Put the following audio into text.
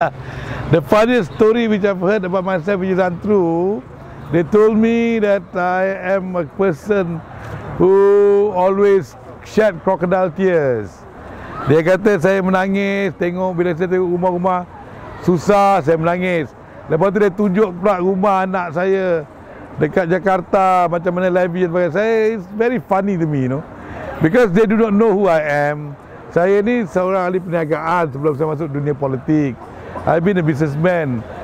The funniest story which I've heard about myself which is untrue, they told me that I am a person who always shed crocodile tears. Dia kata saya menangis bila saya tengok rumah-rumah susah, saya menangis. Lepas tu dia tunjuk pula rumah anak saya dekat Jakarta, macam mana live dan sebagainya. It's very funny to me, because they do not know who I am. Saya ni seorang ahli perniagaan sebelum saya masuk dunia politik. I've been a businessman.